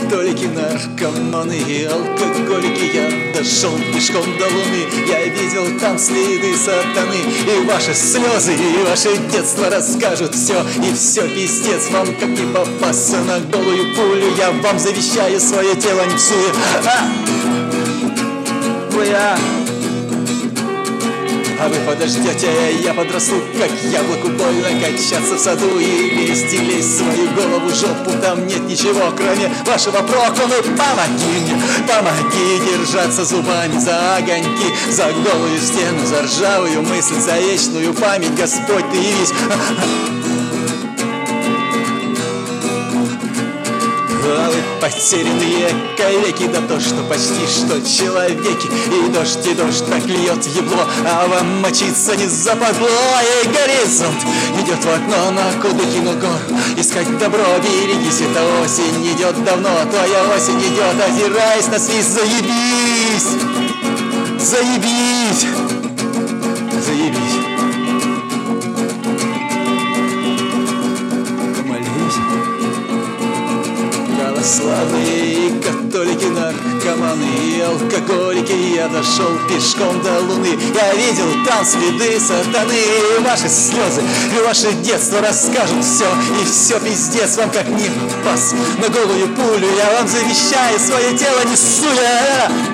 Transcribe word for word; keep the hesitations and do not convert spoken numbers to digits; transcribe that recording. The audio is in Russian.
католики, наркоманы и алкоголики. Я дошел пешком до луны, я видел там следы сатаны. И ваши слезы, и ваше детство расскажут все. И все пиздец вам, как не попасться на голую пулю. Я вам завещаю свое тело, не псую. А! Бля! А вы подождете, я подрасту, как яблоку больно качаться в саду и лезть, и лезть в свою голову жопу. Там нет ничего, кроме вашего проку. Ну помоги мне, помоги держаться зубами за огоньки, за голую стену, за ржавую мысль, за вечную память. Господь, ты явись. А вы потерянные калеки, да то, что почти что человеки. И дождь, и дождь так льет ебло, а вам мочиться не западло. И горизонт идет в окно на Кудыкину гору. Искать добро, берегись, эта осень идет давно. Твоя осень идет, озираясь на свист. Заебись, заебись, заебись. Православные и католики, наркоманы и алкоголики. Я дошел пешком до луны, я видел там следы сатаны. И ваши слезы, и ваше детство расскажут все. И все пиздец вам, как не пас на голую пулю. Я вам завещаю свое тело, несу я.